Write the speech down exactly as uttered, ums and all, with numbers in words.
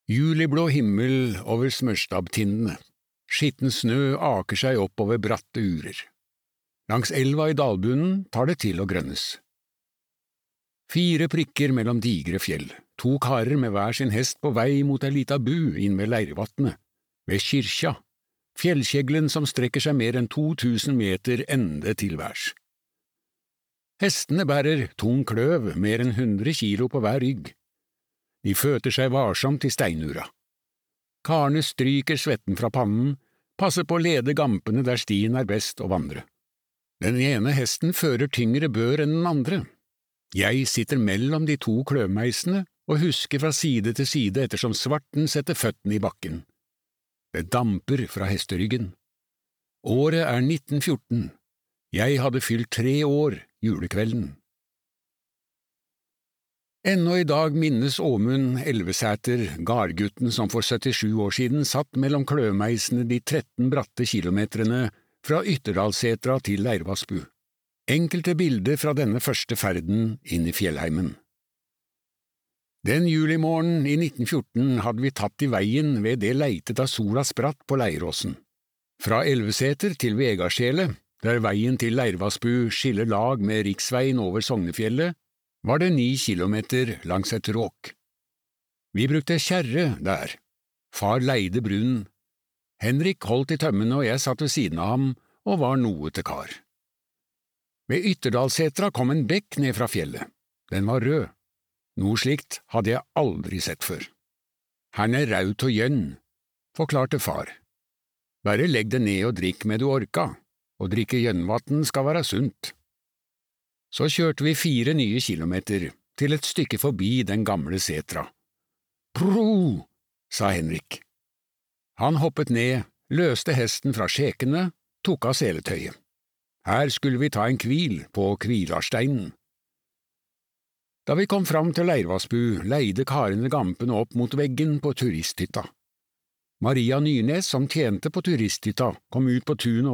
Juliblå himmel over smørstabbtindene. Skitten snø aker seg opp over bratte urer. Langs elva i dalbunnen tar det til å grønnes. Fire prikker mellom digre fjell, to karer med hver sin hest på vei mot ei lita bu inn ved Leirvatnet, ved kyrkja, fjellkjeglen som strekker seg mer enn to tusen meter ende til værs. Hestene bærer tung kløv, mer enn hundre kilo på hver rygg. De føter seg varsomt til steinura. Karene stryker svetten fra pannen, passer på å lede gampene der stien er best å vandre. Den ene hesten fører tyngre bør enn den andre. Jeg sitter mellom de to kløvmeisene og husker fra side til side ettersom svarten setter føttene i bakken. Det damper fra hesteryggen. Året er nitten fjorten. Jeg hadde fylt tre år julekvelden. Ennå i dag minnes Åmund Elvesæter gardgutten som for syttisju år siden satt mellom kløvmeisene de tretten bratte kilometrene fra Ytterdalsetra til Leirvassbu. Enkelte bilder fra denne første ferden inn i fjellheimen. Den julimorgen i nitten fjorten hadde vi tatt i veien ved det leitet av sola spratt på Leiråsen. Fra Elvesæter til Vegardsele, der veien til Leirvassbu skiller lag med riksveien over Sognefjellet, var det ni kilometer langs et råk. Vi brukte kjerre der. Far leide brunnen. Henrik holdt i tømmene og jeg satt ved siden av ham og var noe til kar. Ved Ytterdalsetra kom en bekk ned fra fjellet. Den var rød. Noe slikt hadde jeg aldri sett før. «Hern er raut og gjønn», forklarte far. «Bare legg det ned og drikk med du orka, og drikke gjønnvatn skal være sunt.» Så kjørte vi fire nye kilometer, til et stykke forbi den gamle setra. «Pro!» sa Henrik. Han hoppet ned, løste hesten fra skjekene, tok av seletøyet. Her skulle vi ta en hvil på Kvilarsteinen. Da vi kom fram til Leirvassbu, leide karene gampene opp mot veggen på turisthytta. Maria Nyrnes, som tjente på turisthytta, kom ut på tunet